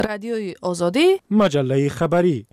رادیوی آزادی، مجله خبری.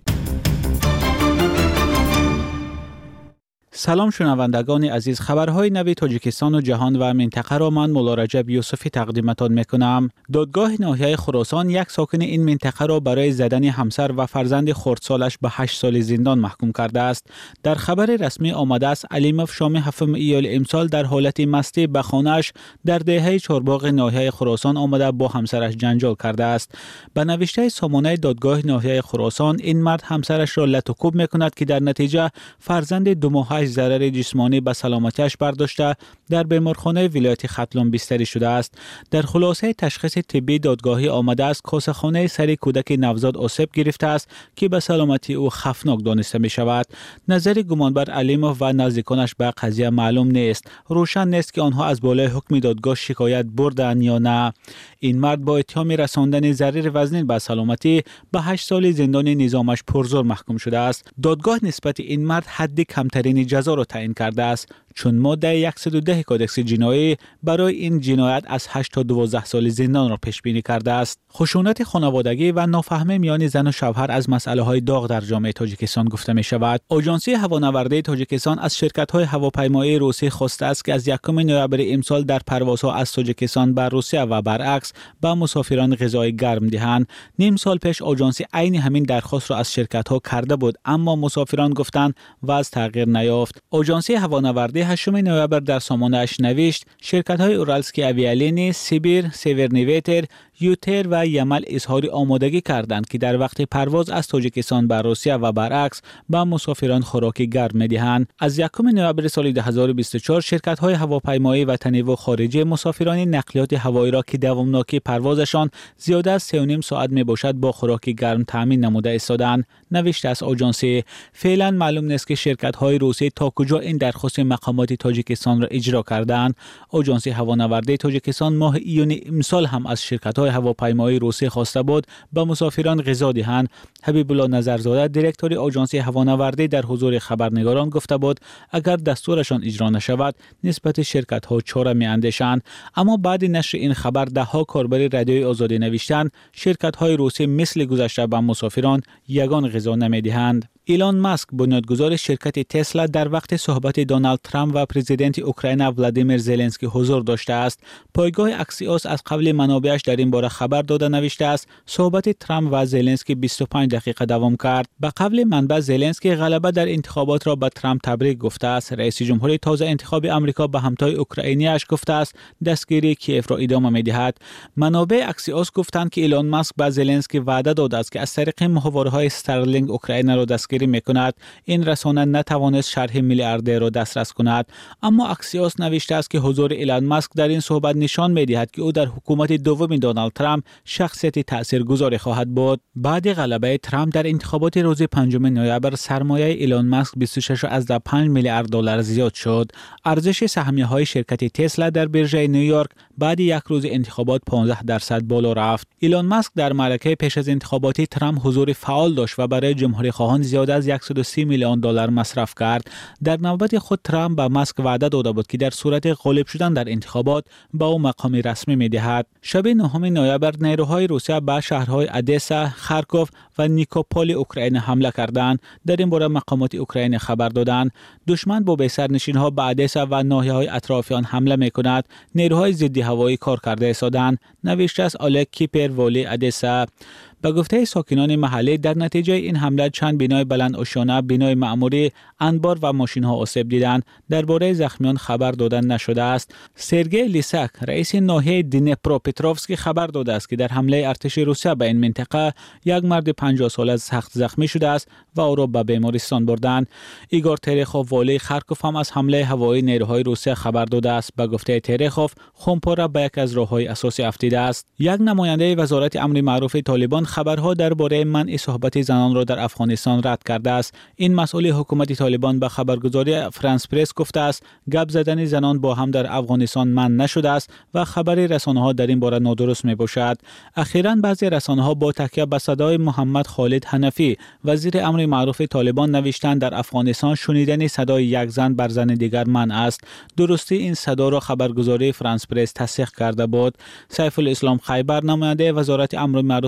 سلام شنوندگان عزیز، خبرهای نوی تاجیکستان و جهان و منطقه را من مولا رجب یوسفی تقدیمتان میکنم. دادگاه ناحیه خراسان یک ساکن این منطقه را برای زدن همسر و فرزند خردسالش به 8 سال زندان محکوم کرده است. در خبر رسمی آمده است علیموف شام 7 ایول امسال در حالت مستی به خانه‌اش در دهه چهارباغ ناحیه خراسان آمده با همسرش جنجال کرده است. به نوشته سامانه دادگاه ناحیه خراسان، این مرد همسرش را لط و کوب میکند که در نتیجه فرزند 2 ماهه ضرر جسمانی به سلامتیش برداشته در بیمارخانه ولایت ختلان بستری شده است. در خلاصه تشخیص طبی دادگاهی آمده است کاسه‌خانه سر کودک نوزاد آسیب گرفته است که به سلامتی او خطرناک دانسته می شود. نظر گمانبر علیموف و نزدیکانش به قضیه معلوم نیست. روشن نیست که آنها از بالای حکم دادگاه شکایت بردند یا نه. این مرد با اتهام رساندن ضرر وزنین به سلامتی به 8 سال زندان نظامش پرزور محکوم شده است. دادگاه نسبت این مرد حد کمترین جزا را تعیین کرده است، چون ماده 110 کدکس جنایی برای این جنایت از 8 تا 12 سال زندان را پیش بینی کرده است. خشونت خانوادگی و نافهمی میان زن و شوهر از مسئله‌های داغ در جامعه تاجیکستان گفته می شود. آژانسی هوانوردی تاجیکستان از شرکت‌های هواپیمایی روسی خواسته است که از 1 نوامبر امسال در پروازها از تاجیکستان به روسیه و برعکس به مسافران غذای گرم دهند. نیم سال پیش آژانسی عین همین درخواست را از شرکت‌ها کرده بود، اما مسافران گفتند وضع تغییر نیافت. آژانسی هوانوردی 8 نوامبر در سامانه‌اش نوشت شرکت‌های اورالسکی اویالینی، سیبیر، سیورنیویتر، یوتر و یمل اظهار آمادگی کردند که در وقت پرواز از تاجیکستان به روسیه و برعکس به مسافران خوراک گرم می‌دهند. از 1 نوامبر سال 2024 شرکت‌های هواپیمایی وطنی و خارجی مسافران نقلیات هوایی را که دوامناکی پروازشان زیاده از 3.5 ساعت میباشد با خوراک گرم تامین نموده ایستادند. نوشته از آژانسی فعلا معلوم نیست که شرکت‌های روسی تا کجا این درخواست مقامات تاجیکستان را اجرا کردند. آژانسی هوانوردی تاجیکستان ماه ایون امسال هم از شرکت‌های هواپیمایی روسی خواسته بود به مسافران غذا دهند. حبیب الله نظرزاده دیرکتور آژانسی هوانوردی در حضور خبرنگاران گفته بود اگر دستورشان اجرا نشود نسبت شرکت‌ها چاره می‌اندیشند. اما بعد نشر این خبر ده‌ها کاربر رادیوی آزادی نوشتند شرکت‌های روسی مثل گذشته به مسافران یگان غذا نمی‌دهند. ایلان ماسک بنیانگذار شرکت تسلا در وقت صحبت دونالد ترامپ و پرزیدنت اوکراین ولادیمیر زلنسکی حضور داشته است. پایگاه اکسیوس از قبل منابعش در این باره خبر داده نوشته است صحبت ترامپ و زلنسکی 25 دقیقه دوام کرد. به قبل منبع زلنسکی غلبه در انتخابات را به ترامپ تبریک گفته است. رئیس جمهور تازه انتخاب آمریکا به همتای اوکراینی‌اش گفته است دستگیری کیف را ادامه می‌دهد. منابع اکسیوس گفتند که ایلان ماسک به زلنسکی وعده داده است که از طریق محورهای استارلینک اوکراین را دستگیری میکند. این رسانه نتوانست شرح میلیاردر را دسترس کند، اما اکسیوس نوشته است که حضور ایلان ماسک در این صحبت نشان میدهد که او در حکومت دوم دونالد ترامپ شخصیت تاثیرگذاری خواهد بود. بعد غلبه ترامپ در انتخابات روز 5 نوامبر سرمایه ایلان ماسک 26.5 میلیارد دلار زیاد شد. ارزش سهمیه‌های شرکت تسلا در بورژه نیویورک بعد یک روز انتخابات 15% بالا رفت. ایلان ماسک در معرکه پیش از انتخاباتی ترامپ حضور فعال داشت و برای جمهوری خواهان زیاد از 130 میلیون دلار مصرف کرد. در نوبت خود ترامپ به ماسک وعده داده بود که در صورت غالب شدن در انتخابات به او مقام رسمی می‌دهد. شب 9 نوامبر نیروهای روسیه به شهرهای ادسا، خارکوف و نیکوپول اوکراین حمله کردند. در این باره مقامات اوکراین خبر دادند دشمن با سرنشین‌ها به ادسا و ناحیه‌های اطراف آن حمله می‌کند. نیروهای ضد هوایی کار کرده ایستادند. نوشته از الک کیپر والی ادسا. به گفته ساکنان محلی در نتیجه این حمله چند بنای بلند آشیانه، بنای معموری، انبار و ماشین‌ها آسیب دیدند. درباره زخمیان خبر داده نشده است. سرگئی لیساک رئیس ناحیه دنیپروپتروفسک خبر داده است که در حمله ارتش روسیه به این منطقه یک مرد 50 ساله سخت زخمی شده است و او را به بیمارستان بردند. ایگور ترخوف والی خارکوف هم از حمله هوایی نیروهای روسیه خبر داده است. به گفته ترخوف خمپاره به یک از راه‌های اساسی افتیده است. یک نماینده وزارت امر معروف طالبان خبرها درباره منع صحبت زنان را در افغانستان رد کرده است. این مسئول حکومت طالبان به خبرگزاری فرانس پرس گفته است گپ زدن زنان با هم در افغانستان منع نشده است و خبر رسانه‌ها در این باره نادرست میباشد. اخیراً بعضی رسانه‌ها با تکیه به صدای محمد خالد حنفی وزیر امر معروف طالبان نوشتند در افغانستان شنیدن صدای یک زن بر زن دیگر منع است. درستی این صدا را خبرگزاری فرانس پرس تصدیق کرده بود. سیف الاسلام خیبر نماینده وزارت امر معروف طالبان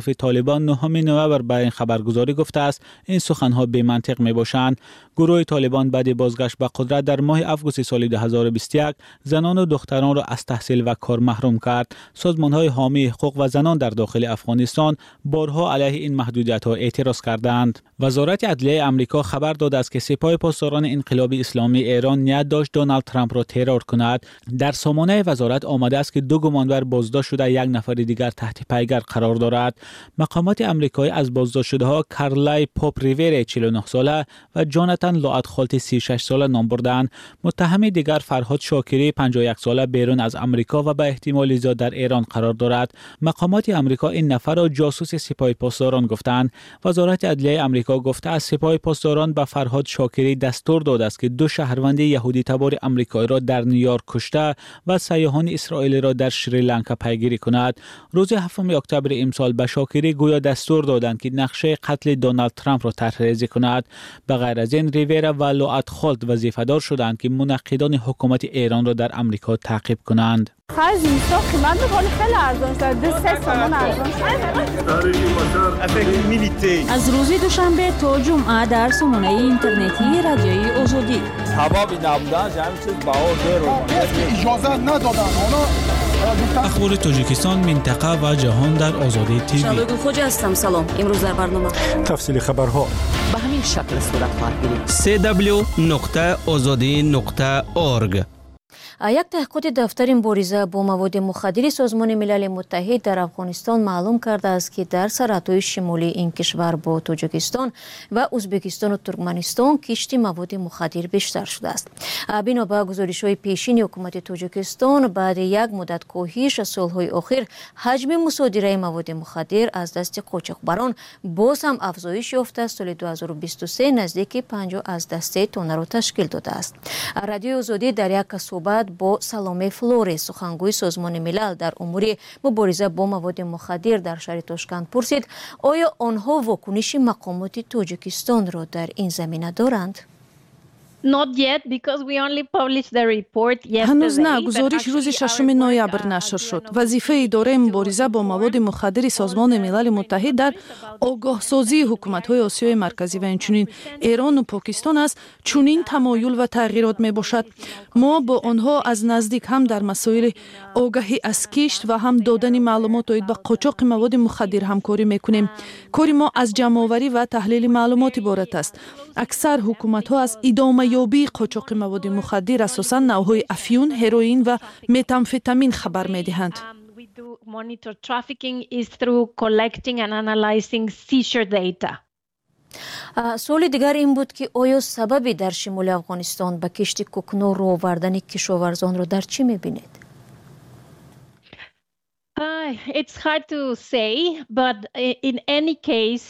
طالبان 9 نوامبر به این خبرگزاری گفته است این سخنها بی منطق می باشند. گروه طالبان بعد بازگشت به قدرت در ماه آگوست سال 2021 زنان و دختران را از تحصیل و کار محروم کرد. سازمان‌های حامی حقوق و زنان در داخل افغانستان بارها علیه این محدودیت‌ها اعتراض کردند. وزارت عدلیه آمریکا خبر داده است که سپاه پاسداران انقلاب اسلامی ایران نیت داشت دونالد ترامپ را ترور کند. در سامانه وزارت آمده است که 2 گمانبر بازداشت شده، 1 نفر دیگر تحت پیگر قرار دارد. مقامات آمریکایی از بازداشت شده‌ها کارلای پاپ ریور 49 ساله و جاناتان لوات خالت 36 ساله نام بردند. متهم دیگر فرهاد شاکری 51 ساله بیرون از آمریکا و به احتمال زیاد در ایران قرار دارد. مقامات آمریکا این نفر را جاسوس سپاه پاسداران گفتند. وزارت عدلیه آمریکا گفته است سپاه پاسداران به فرهاد شاکری دستور داده است که 2 شهروند یهودی تبار آمریکایی را در نیویورک کشته و سیاحان اسرائیلی را در شریلانکا پیگیری کند. روز 7 اکتبر امسال به شاکری گویا دستور دادند که نقشه قتل دونالد ترامپ را طرح‌ریزی کند. به غیر از این ریویرا و لوات خالت وظیفه‌دار شدند که منقدان حکومت ایران را در آمریکا تعقیب کنند. خرج اینستا قیمت می‌کنه خیلی ارزان شده. 2-3 تومان ارزان شده. از روز دوشنبه تا جمعه در سامانه اینترنتی رادیوی آزادی. حبابی نبودن همین چیز بهار اجازه ندادن. اخبار تاجیکستان، منطقه و جهان در آزادی تیوی. شبگون خوجا هستم. سلام. امروز در برنامه تفصیل خبرها به همین شکل صورت خواهد گرفت. www.azadi.org. یک تحقیقات دفتر مبارزه با مواد مخدر سازمان ملل متحد در افغانستان معلوم کرده است که در سرحدهای شمالی این کشور با تاجیکستان و ازبکستان و ترکمنستان کشت مواد مخدر بیشتر شده است. بنا به گزارش‌های پیشین حکومت تاجیکستان بعد یک مدت کاهش از سالهای اخیر حجم مصادره مواد مخدر از دست قاچاقبران باز هم افزایش یافته است. سال 2023 نزدیک 50 از دسته تن را تشکیل داده است. رادیو آزادی در یک صحبت با سلامه فلورس سخنگوی سازمان ملل در امور مبارزه با مواد مخدر در شهر تاشکند پرسید آیا آنها واکنش مقامات تاجیکستان را در این زمینه دارند؟ هنوز نه. گزارش روز 6 نوامبر نشر شد. وظیفه اداره مبارزه با مواد مخدر سازمان ملل متحد در آگاه سازی حکومت‌های آسیای مرکزی و همچنین ایران و پاکستان است چنین تمایل و تغییرات میباشد. ما با آنها از نزدیک هم در مسائل آگاهی از کشت و هم دادن معلومات آید به قاچاق مواد مخدر همکاری میکنیم. کار ما از جمع‌آوری و تحلیل معلومات عبارت است. اکثر حکومت‌ها از ادامه یابی قاچاق مواد مخدر اساساً نوع‌های افیون، هروئین و متامفتامین خبر می‌دهند. سوال دیگر این بود که آیا سببی در شمال افغانستان به کشت کوکنور رو آوردن کشاورزان رو در چی می‌بینید؟ It's hard to say, but in any case,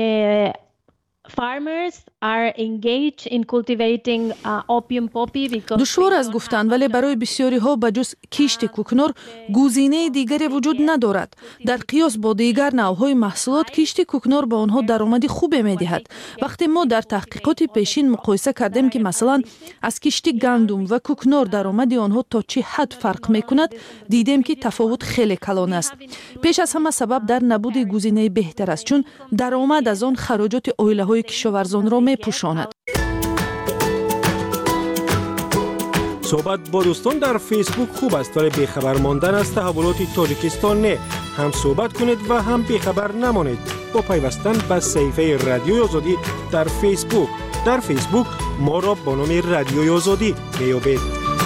farmers are engaged in cultivating opium poppy because دشوار از گفتن ولی برای بسیاری ها بجز کشت کوکنور گزینه دیگری وجود ندارد. در قیاس با دیگر نوع‌های محصولات کشت کوکنور به آنها درآمد خوبی می‌دهد. وقتی ما در تحقیقات پیشین مقایسه کردیم که مثلا از کشت گندم و کوکنور درآمد آنها تا چه حد فرق می‌کند، دیدیم که تفاوت خیلی کلان است. پیش از همه سبب در نبود گزینه بهتر است چون درآمد از آن خراجات عائله‌های کشاورزان را می‌پوشاند. صحبت با دوستان در فیسبوک خوب است ولی بیخبر ماندن از تحولات تاجیکستان نه. هم صحبت کنید و هم بیخبر نمانید با پیوستن به صفحه رادیوی آزادی در فیسبوک. در فیسبوک ما را با نام رادیوی آزادی میابید.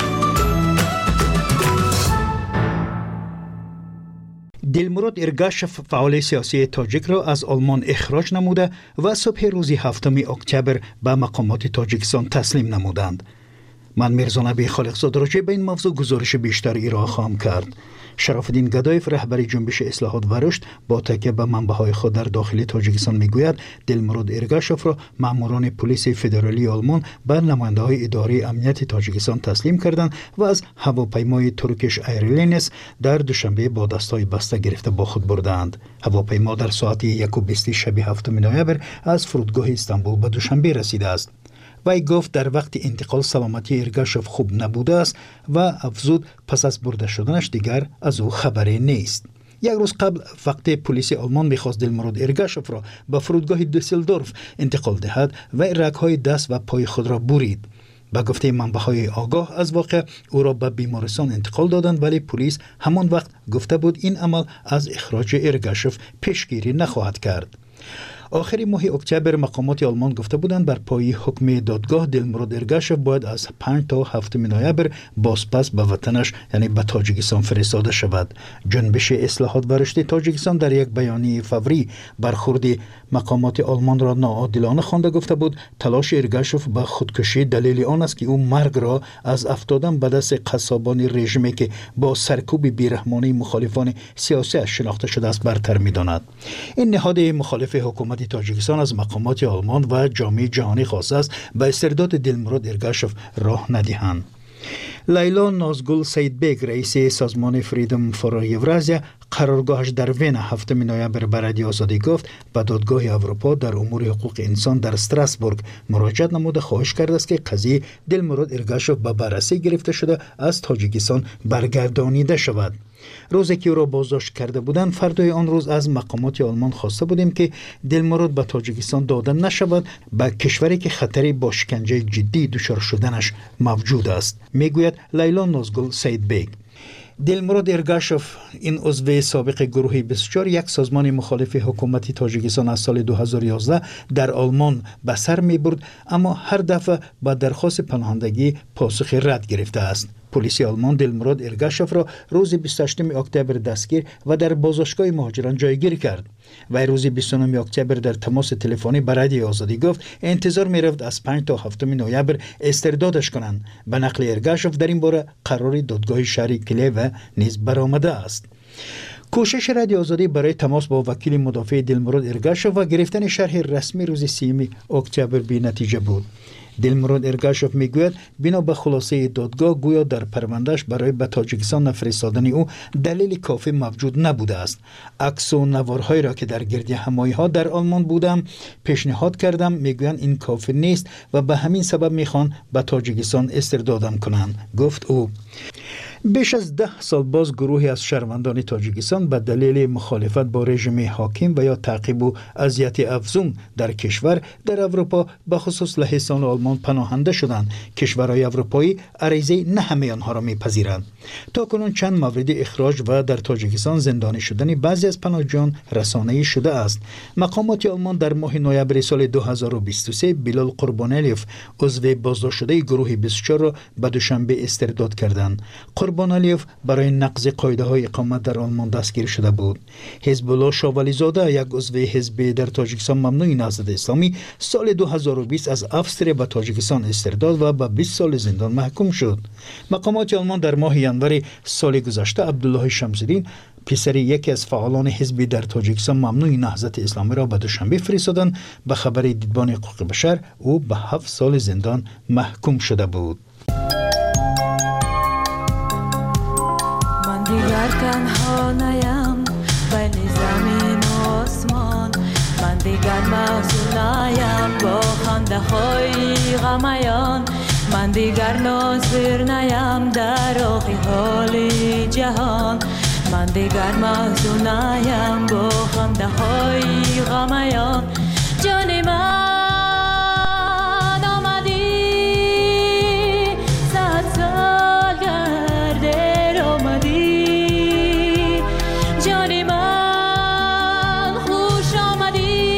دلمراد ارگاشف فعال سیاسی تاجیک را از آلمان اخراج نموده و صبح روز 7 اکتبر به مقامات تاجیکستان تسلیم نمودند. من میرزا نبی خالقزاده راجع به این موضوع گزارش بیشتر ارائه خواهم کرد. شراف‌الدین گدایف رهبر جنبش اصلاحات و رشد با تکیه به منبع‌های خود در داخل تاجیکستان میگوید دلمراد ارگاشف را ماموران پلیس فدرالی آلمان به نماینده‌های اداره امنیت تاجیکستان تسلیم کردند و از هواپیمای ترکیش ایرلاینز در دوشنبه با دستای بسته گرفته با خود بردند. هواپیما در ساعت 1:20 شب 7 نوامبر از فرودگاه استانبول به دوشنبه رسیده است. وی گفت در وقت انتقال سلامتی ارگاشف خوب نبوده است و افزود پس از برده شدنش دیگر از او خبری نیست. یک روز قبل وقتی پلیس آلمان می‌خواست دلمراد ارگاشف را به فرودگاه دوسلدورف انتقال دهد و رگ‌های دست و پای خود را برید. با گفته منبع‌های آگاه از واقع او را به بیمارستان انتقال دادند، ولی پلیس همان وقت گفته بود این عمل از اخراج ارگاشف پیشگیری نخواهد کرد. آخر ماه اکتبر مقامات آلمان گفته بودند بر پای حکم دادگاه دلمراد ارگاشف باید از 5 تا 7 نوامبر بازپس به وطنش یعنی به تاجیکستان فرستاده شود. جنبش اصلاحات و رشد تاجیکستان در یک بیانیه فوری برخورد مقامات آلمان را ناعادلانه خوانده گفته بود تلاش ارگاشف به خودکشی دلیل آن است که او مرگ را از افتادن به دست قصابان رژیمی که با سرکوب بیرحمانه مخالفان سیاسی شناخته شده است برتر می‌داند. این نهاد مخالف حکومت تاجیکستان از مقامات آلمان و جامعه جهانی خواسته است به استرداد دلمراد ارگاشف راه ندهند. لیلا نازگل سیدبگ رئیس سازمان فریدم فور یورازیا قرارگاهش در وین 7 نوامبر به رادیو آزادی گفت به دادگاه اروپا در امور حقوق انسان در استراسبورگ مراجعت نموده خواهش کرده است که قضیه دلمراد ارگاشف به بررسی گرفته شده از تاجیکستان برگردانیده شود. روزی که او را بازداشت کرده بودند فردای آن روز از مقامات آلمان خواسته بودیم که دلمراد به تاجیکستان داده نشود به کشوری که خطری با شکنجه جدی دچار شدنش موجود است، میگوید لیلا نازگل سیدبگ. دلمراد ارگاشف این عضو سابق گروه 24 یک سازمان مخالف حکومت تاجیکستان از سال 2011 در آلمان به سر میبرد، اما هر دفعه با درخواست پناهندگی پاسخ رد گرفته است. پلیس آلمان دلمراد ارگاشف را روز 28 اکتبر دستگیر و در بازداشتگاه مهاجران جایگیر کرد. و روز 29 اکتبر در تماس تلفنی با رادیو آزادی گفت انتظار می‌رفت از 5 تا 7 نوامبر استردادش کنند. به نقل ارگاشف در این باره قرار دادگاه شهر کلیو نیز برآمده است. کوشش رادیو آزادی برای تماس با وکیل مدافع دلمراد ارگاشف و گرفتن شرح رسمی روز 30 اکتبر بی نتیجه بود. دلمراد ارگاشف میگوید بنا به خلاصه دادگاه گویا در پروندهش برای به تاجیکستان فرستادن او دلیل کافی موجود نبوده است. عکس و نوارهایی را که در گرد همایی‌ها در آلمان بودم پیشنهاد کردم، میگویند این کافی نیست و به همین سبب میخوان به تاجیکستان استردادم کنند، گفت او. بیش از 10 سال باز گروهی از شهروندان تاجیکستان به دلیل مخالفت با رژیم حاکم و یا تعقیب و اذیت افزون در کشور در اروپا به خصوص لهستان و آلمان پناهنده شدند. کشورهای اروپایی عریضه نه همه آنها را میپذیرند. تا کنون چند مورد اخراج و در تاجیکستان زندانی شدن بعضی از پناهجویان رسانه‌ای شده است. مقامات آلمان در ماه نوامبر سال 2023 بیلال قربانلیوف عضو بازداشت شده گروه 24 را به دوشنبه استرداد کردند. قربانلیوف برای نقض قاعده‌های اقامت در آلمان دستگیر شده بود. حزب الله شاولیزاده یک عضو حزب در تاجیکستان ممنوع نهضت اسلامی سال 2020 از افسر به تاجیکستان استرداد و به 20 سال زندان محکوم شد. مقامات آلمان در ماه ژانویه سال گذشته عبدالله شمس‌الدین پسر یکی از فعالان حزبی در تاجیکستان ممنوع نهضت اسلامی را به دوشنبه فرستادند. به خبر دیدبان حقوق بشر او به 7 سال زندان محکوم شده بود. من دیگر تنها نیم بین زمین و آسمان، من دیگر محزون نیم با خنده های غمیان، من دیگر ناظر نیم در آخی حال جهان، من دیگر محزون نیم با خنده های غمیان. جان من آمدی 100 سال گرده آمدی، جان من خوش آمدی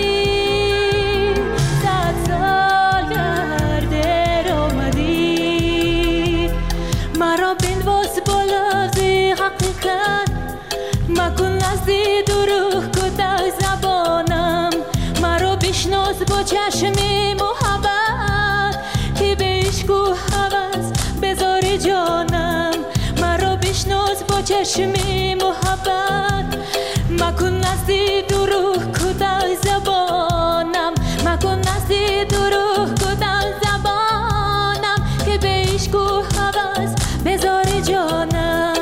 100 سال گرده آمدی. مرا بنواز با لفظ حقیقت، مکن نزدی دروغ کده زبانم، مرا بشناس با چشم محبت که به عشق و هوس بذار جانم، مرا بشناس با چشم محبت، مکن نزدی دروغ کده زبانم، مکن نزدی دروغ کده زبانم که به عشق و هوس بذار جانم.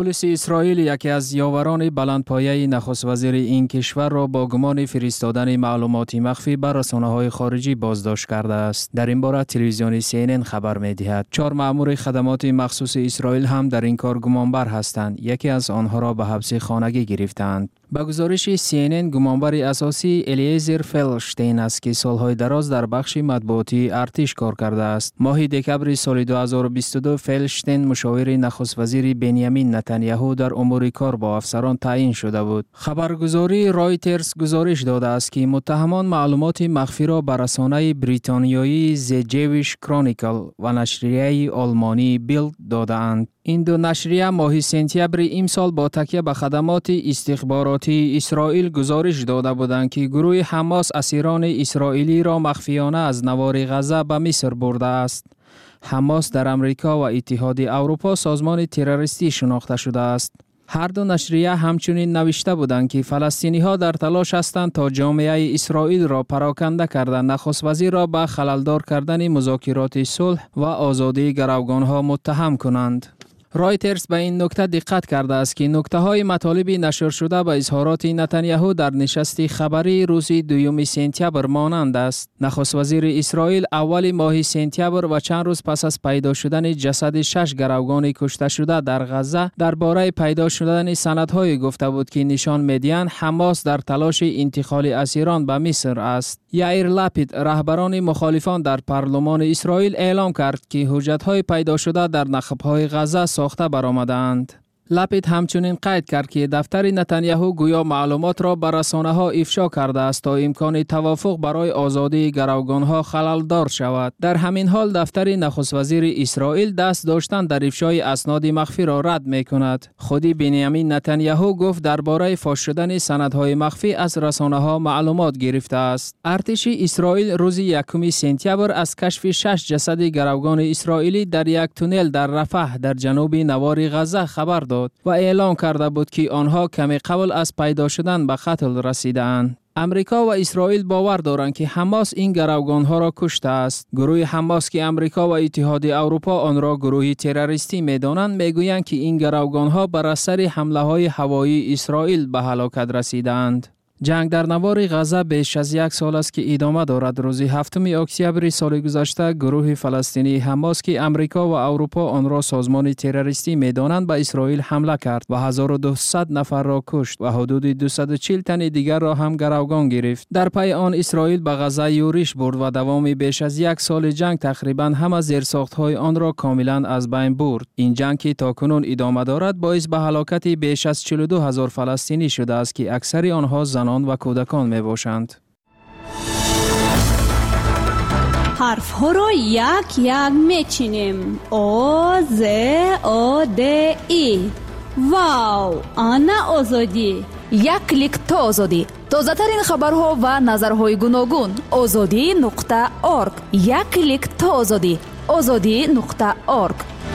پلیس اسرائیل یکی از یاوران بلندپایه نخست وزیر این کشور را با گمان فرستادن معلومات مخفی بر رسانه‌های خارجی بازداشت کرده است. در این باره تلویزیون CNN خبر می‌دهد 4 مأمور خدمات مخصوص اسرائیل هم در این کار گمانبر هستند. یکی از آنها را به حبس خانگی گرفتند. با گزارش CNN گمانبر اساسی الیزر فلشتین است که سالهای دراز در بخش مطبوعاتی ارتش کار کرده است. ماه دکبر سال 2022 فلشتین مشاور نخست وزیر بنیامین نتانیاهو در امور کار با افسران تعیین شده بود. خبرگزاری رایترز گزارش داده است که متهمان معلومات مخفی را به رسانه بریتانیایی The Jewish Chronicle و نشریه آلمانی بیلد داده‌اند. این دو نشریه ماه سپتامبر امسال با تکیه به خدمات استخباراتی اسرائیل گزارش داده بودند که گروه حماس اسیران اسرائیلی را مخفیانه از نوار غزه به مصر برده است. حماس در امریکا و اتحاد اروپا سازمان تروریستی شناخته شده است. هر دو نشریه همچنین نوشته بودند که فلسطینی‌ها در تلاش هستند تا جامعه اسرائیل را پراکنده کرده نخست وزیر را به خللدار کردن مذاکرات صلح و آزادی گروگان‌ها متهم کنند. رایترز به این نکته دقت کرده است که نکته‌های مطالب نشر شده به اظهارات نتانیاهو در نشست خبری روز 2 سپتامبر مانند است. نخست وزیر اسرائیل اول ماه سپتامبر و چند روز پس از پیدا شدن جسد 6 گروگان کشته شده در غزه درباره پیدا شدن سندهای گفته بود که نشان می‌دهند حماس در تلاش انتقال اسیران به مصر است. یائیر لپید رهبران مخالفان در پارلمان اسرائیل اعلام کرد که حجت‌های پیدا شده در نخب‌های غزه ساخته برآمدند. لپید همچنین قید کرد که دفتر نتانیاهو گویا معلومات را به رسانه‌ها افشا کرده است تا امکان توافق برای آزادی گروگان‌ها خلل‌دار شود. در همین حال دفتر نخست وزیر اسرائیل دست داشتن در افشای اسناد مخفی را رد می‌کند. خودی بنیامین نتانیاهو گفت درباره فاش شدن سندهای مخفی از رسانه‌ها معلومات گرفته است. ارتش اسرائیل روز 1 سپتامبر از کشف 6 جسد گروگان اسرائیلی در یک تونل در رفح در جنوب نوار غزه خبر داد و اعلام کرده بود که آنها کمی قبل از پیدا شدن به قتل رسیدند. امریکا و اسرائیل باور دارند که حماس این گروگانها را کشته است. گروه حماس که امریکا و اتحاد اروپا آن را گروه تروریستی می‌دانند میگویند که این گروگانها بر اثر حمله‌های هوایی اسرائیل به هلاکت رسیدند. جنگ در نوار غزه بیش از 1 سال است که ادامه دارد. روز 7 اکتبر سال گذشته گروه فلسطینی حماس که امریکا و اروپا آن را سازمان تروریستی می‌دانند به اسرائیل حمله کرد و 1200 نفر را کشت و حدود 240 تن دیگر را هم گروگان گرفت. در پی آن اسرائیل به غزه یورش برد و دوام بیش از 1 سال جنگ تقریباً همه زیرساخت‌های آن را کاملاً از بین برد. این جنگ که تاکنون ادامه دارد باعث به هلاکت بیش از 42000 فلسطینی شده است که اکثر آنها زنان و کودکان می باشند. حرف ها را یک یک می چینیم. او ز او د ای. واو، آنا آزادی. یک کلیک تا آزادی. تازه ترین خبرها و نظرهای گوناگون. azadi.org. یک کلیک تا آزادی. azadi.org.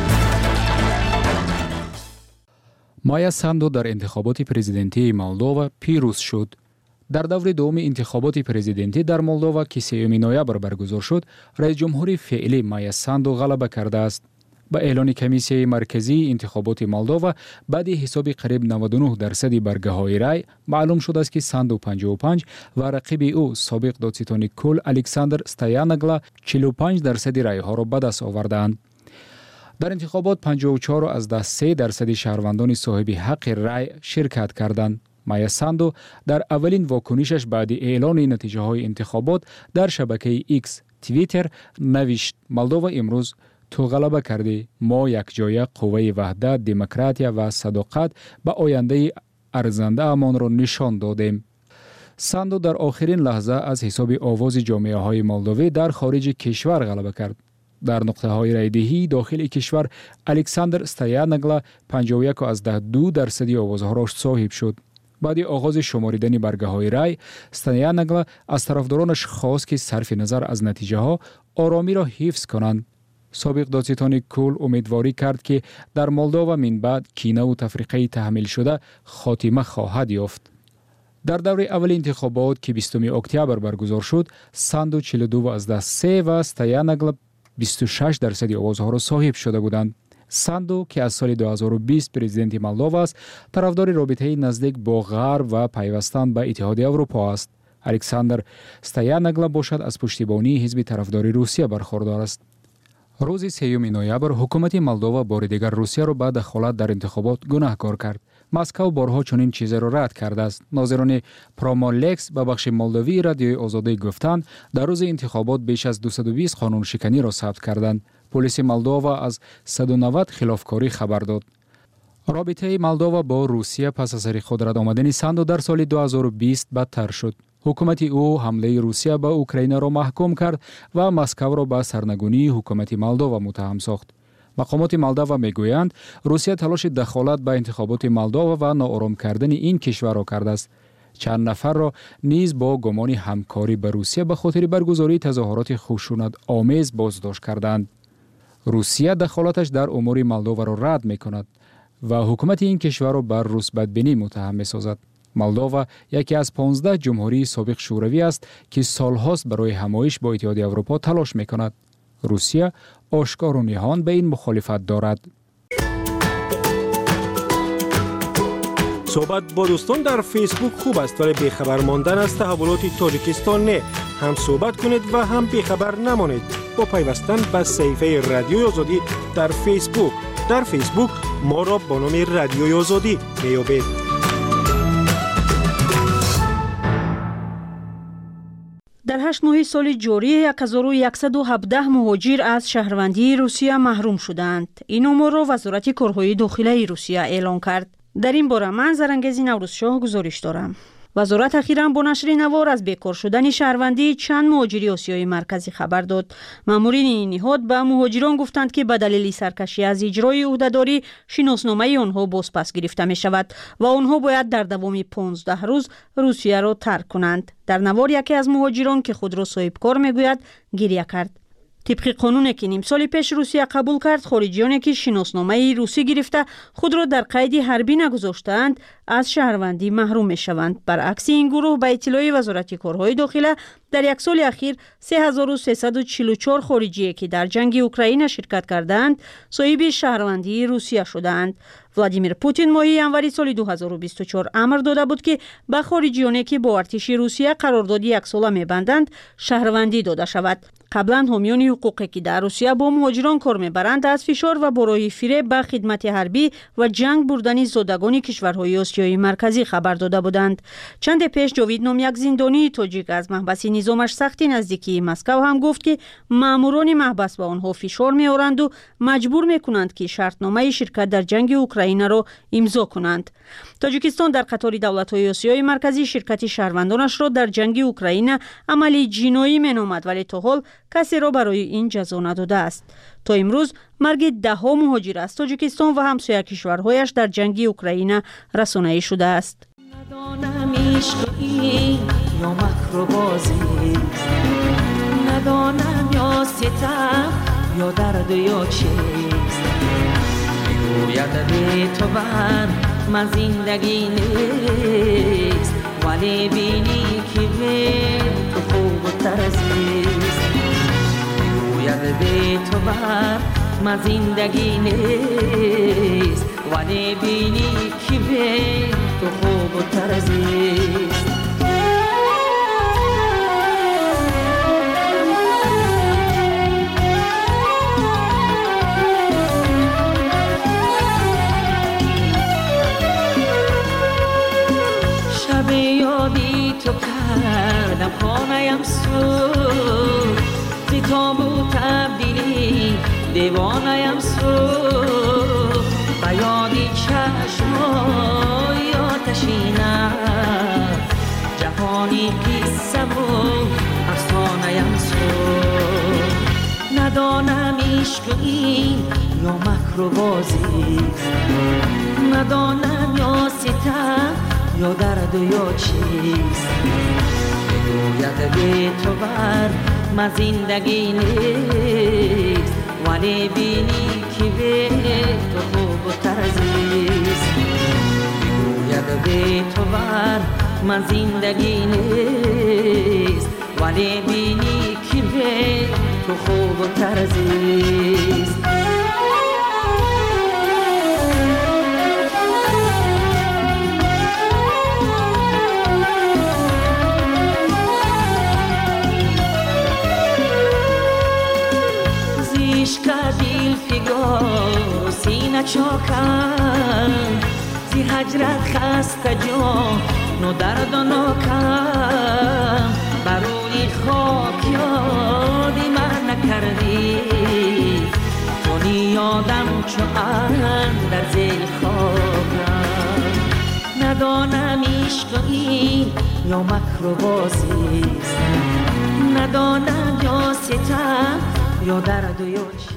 مایا ساندو در انتخابات پرزیدنتی مولدووا پیروز شد. در دور دوم انتخابات پرزیدنتی در مولدووا که 3 نوامبر برگزار شد، رئیس جمهور فعلی مایا ساندو غلبه کرده است. با اعلان کمیسیون مرکزی انتخابات مولدووا بعد حساب قریب 99% برگه‌های رای معلوم شد است که ساندو 55 و رقیب او سابق دادستان کل الکساندر استیانگلا 45% رای‌ها را به دست آوردند. در انتخابات 54.3% شهروندان صاحب حق رای شرکت کردند. مایا ساندو در اولین واکنشش بعد اعلان نتیجه های انتخابات در شبکه ایکس توییتر نوشت: مولدووا امروز تو غلبه کرده. ما یک جای قوه وحدت، دموکراتیا و صداقت به آینده ارزنده امان را نشان دادیم. ساندو در آخرین لحظه از حساب آواز جامعه های مولدوی در خارج کشور غلبه کرد. در نقطه های رایدهی داخل کشور الکساندر استیانگلا 51.2% آوازها را صاحب شد. بعد آغاز شماریدن برگه های رای، استیانگلا از طرفدارانش خواست که صرف نظر از نتیجه ها آرامی را حفظ کنند. سابق دادستان کل امیدواری کرد که در مولدووا من بعد کینه و تفرقه تحمیل شده خاتمه خواهد یافت. در دور اول انتخابات که 20 اکتبر برگزار شد، ساندو 42.3 و استیانگلا 26% آوازها را صاحب شده بودند. ساندو که از سال 2020 پرزیدنت مالدووا است، طرفدار رابطه نزدیک با غرب و پیوستن به اتحادیه اروپا است. الکساندر ستاینگلا باشد از پشتیبانی حزب طرفداری روسیه برخوردار است. روز 3 نوامبر حکومت مالدووا بار دیگر روسیه را به دخالت در انتخابات گناهکار کرد. مسکو بارها چنین چیزی را رد کرده است. ناظران پرومالکس به بخش مولدوی رادیوی آزادی گفتند در روز انتخابات بیش از 220 قانون شکنی را ثبت کردند. پلیس مالدووا از 190 خلافکاری خبر داد. رابطه مالدووا با روسیه پس از سر قدرت آمدن ساندو در سال 2020 بدتر شد. حکومت او حمله روسیه به اوکراین را محکوم کرد و مسکو را به سرنگونی حکومت مالدووا متهم ساخت. مقامات مالدووا میگویند روسیه تلاش دخالت به انتخابات مالدووا و ناآرام کردن این کشور را کرده است. چند نفر را نیز با گمان همکاری با روسیه به خاطر برگزاری تظاهرات خشونت آمیز بازداشت کردند. روسیه دخالتش در امور مالدووا را رد میکند و حکومت این کشور را بر روس بدبینی متهم میسازد. مالدووا یکی از 15 جمهوری سابق شوروی است که سالهاست برای همایش با اتحادیه اروپا تلاش میکند. روسیه آشکار و نهان به این مخالفت دارد. صحبت با دوستان در فیسبوک خوب است ولی بیخبر ماندن از تحولات تاجیکستان نه. هم صحبت کنید و هم بیخبر نمانید با پیوستن به صفحه رادیوی آزادی در فیسبوک. در فیسبوک ما را با نام رادیوی آزادی میابید. در 8 ماه سال جاری 1117 مهاجر از شهروندی روسیه محروم شدند. این امور را وزارت کارهای داخلی روسیه اعلام کرد. در این باره من زرنگز نوروزشاه گزارش دارم. وزارت اخیراً با نشر نوار از بیکار شدن شهروندی چند مهاجری آسیای مرکزی خبر داد. مامورین این نهاد به مهاجران گفتند که به دلیل سرکشی از اجرای عهدهداری شناسنامه آنها بازپس گرفته می شود و آنها باید در دوام 15 روز روسیه را ترک کنند. در نوار یکی از مهاجران که خود را صاحبکار میگوید گریه کرد. طبق قانونی که نیم سال پیش روسیه قبول کرد، خارجیانی که شناسنامه روسی گرفته خود را در قید حربی نگذاشتند از شهروندی محروم میشوند. برعکس این گروه به اطلاع وزارت کارهای داخلی در یک سال اخیر 3344 خارجی که در جنگ اوکراین شرکت کردند صاحب شهروندی روسیه شدند. ولادیمیر پوتین ماه ژانویه سال 2024 امر داده بود که به خارجیانی که با ارتش روسیه قرارداد یک ساله می‌بندند شهروندی داده شود. قبلا حامیان حقوقی که در روسیه با مهاجران کار میبرند از فشار و برای فریب به خدمت حربی و جنگ بردن زادگان کشورهای آسیای مرکزی خبر داده بودند. چند پیش جاوید نام یک زندانی تاجیک از محبس نظامش سختی نزدیکی مسکو هم گفت که ماموران محبس به آنها فشار میآورند و مجبور میکنند که شرطنامه شرکت در جنگ اوکراین را امضا کنند. تاجیکستان در قطار دولت‌های آسیای مرکزی شرکت شهروندانش را در جنگ اوکراین عملی جنایی مینامد ولی تا حال کسی را برای این جزا نداده است. تا امروز مرگ 10 مهاجر از تاجیکستان و همسایه کشورهایش در جنگ اوکراین رسانه‌ای شده است. ندانم عشقی یا مکر و بازی، ندانم یا ستم یا درد یا چیست، میگوید به تو بر من زندگی نیست، ولی بینی که به تو خوب و ترزیست، میگوید به تو بر من زندگی نیست، ولی بینی که به تو خوب و ترزیست. شب یادی تو کردم خانه‌ام سوخت، زی تابوت تبدیلی دیوانه‌ام سوخت، به یادی چشمای آتشینم جهانی قصه و افسانه‌ام سوخت. ندانم عشق این یا مکر و بازیست، ندانم یا ستم یا درد یا چیست، میگوید به تو بر من زندگی نیست، ولی بینی که به تو خوب و ترزیست، میگوید به تو بر من زندگی نیست، ولی بینی که به تو خوب و ترزیست. دل فگار و سینه چاکم زی هجرت خسته جان و درد و ناکم بروی خاک یادی من نکردی کنی یادم چو در زیر خاکم ندانم عشق این یا مکر و بازیست ندانم یا ستم یا درد و یا چیست.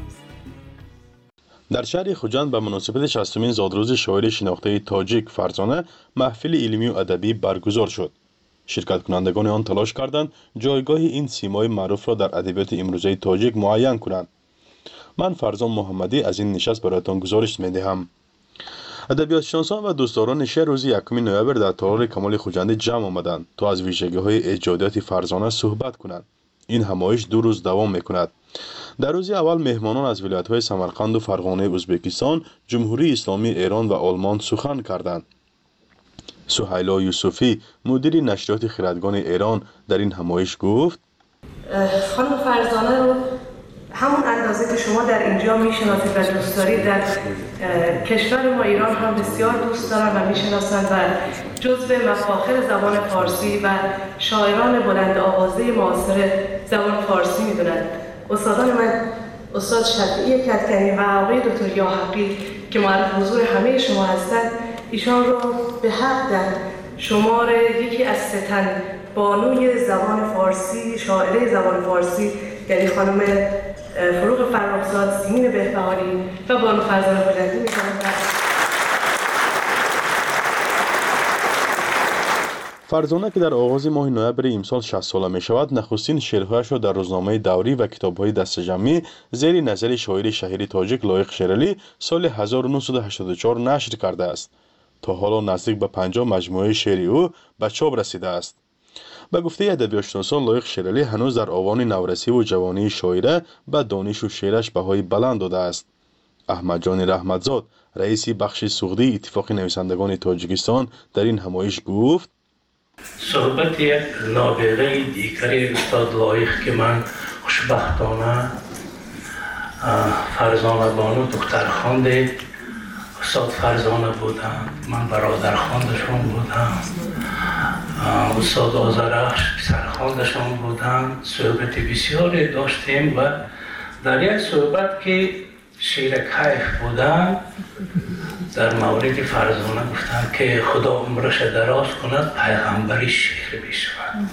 در شهر خوجند به مناسبت 60مین زادروز شاعر شناخته تاجیک فرزانه محفل علمی و ادبی برگزار شد. شرکت کنندگان آن تلاش کردند جایگاه این سیمای معروف را در ادبیات امروزه تاجیک معین کنند. من فرزان محمدی از این نشست برایتان گزارش می‌دهم. ادبیات شناسان و دوستداران شعر روز 1 نوامبر در تالار کمال خوجند جمع آمدند تا از ویژگی‌های ایجادیات فرزانه صحبت کنند. این همایش 2 روز دوام می‌کند. در روز اول مهمانان از ولایت‌های سمرقند و فرغانه ازبکستان، جمهوری اسلامی ایران و آلمان سخن کردند. سهیلا یوسفی مدیر نشریات خردگان ایران در این همایش گفت: خانم فرزانه رو همون اندازه که شما در اینجا میشناسید و دوست دارید در کشور ما ایران هم بسیار دوست دارن و میشناسند و جزو مفاخر زبان فارسی و شاعران بلند آوازه معاصر زبان فارسی میدونند. استادان من استاد شفیعی کدکنی و آقای دکتر یاحقی که معرف حضور همه شما هستند، ایشان رو به حق در شمار یکی از 3 تن بانوی زبان فارسی، شاعره زبان فارسی، یعنی خانم فروغ فرخزاد، سیمین بهبهانی و بانو فرزانه خوجندی می‌کنند. فرزانه که در آغاز ماه نوامبر امسال 60 ساله می شود، نخستین شعرهایش را در روزنامه دوری و کتاب‌های دسته‌جمعی زیر نظر شاعر شهیر تاجیک لایق شعرعلی سال 1984 نشر کرده است. تا حالا نزدیک به 50 مجموعه شعری او به چاپ رسیده است. به گفته ادبیات‌شناسان لایق شعرعلی هنوز در آوان نورسی و جوانی شاعره به دانش و شعرش بهای بلند داده است. احمد جان رحمتزاد، رئیس بخش سوغدی اتفاق نویسندگان تاجیکستان در این همایش گفت: صحبت یک نابغه دیگری استاد لایق که من خوشبختانه فرزانه بانو دخترخوانده استاد فرزانه بودم، من برادرخواندشون بودم، استاد آذرخش پسرخواندشون بودم. صحبت بسیاری داشتیم و در یک صحبت که شیر کیف بودم در مورد فرزانه گفتم که خدا عمرش دراز کند پیغمبری شیر بشود.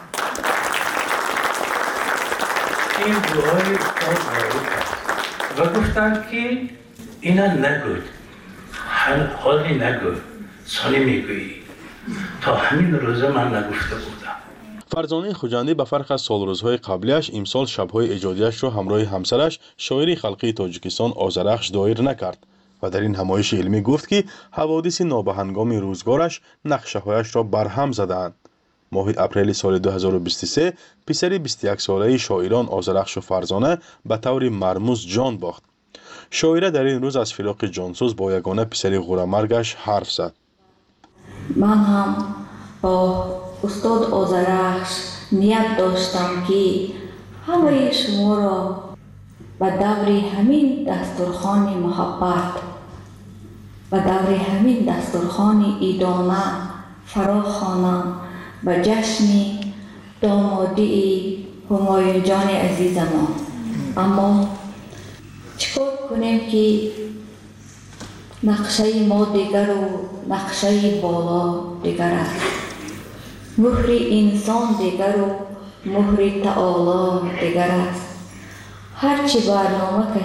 این دعای استاد معروف است و گفتم که اینا نگوید، حالی نگوید، سانی میگویی. تا همین روزه من نگفته بودم. فرزانه خوجندی به فرق از سالروزهای قبلیش امسال شبهای ایجادیش را همراه همسرش شاعر خلقی تاجیکستان آذرخش دایر نکرد و در این همایش علمی گفت که حوادث نابهنگام روزگارش نقشه‌هایش را برهم زدند. ماه اپریل سال 2023 پسر 21 ساله شاعران آذرخش و فرزانه به طور مرموز جان باخت. شاعره در این روز از فراق جانسوز با یگانه پسر غورمرگش حرف زد. من هم با استاد آذرخش نیت داشتم که همه شما را به دور همین دسترخوان محبت و دور همین دسترخوان ایدانه فراخوانم و جشن دامادی همایون جان عزیزمان. اما چکار کنیم که نقشه ما دیگر و نقشه بالا دیگر است. مهر انسان دیگر و مهر تعالی دیگر است. هرچی برنامه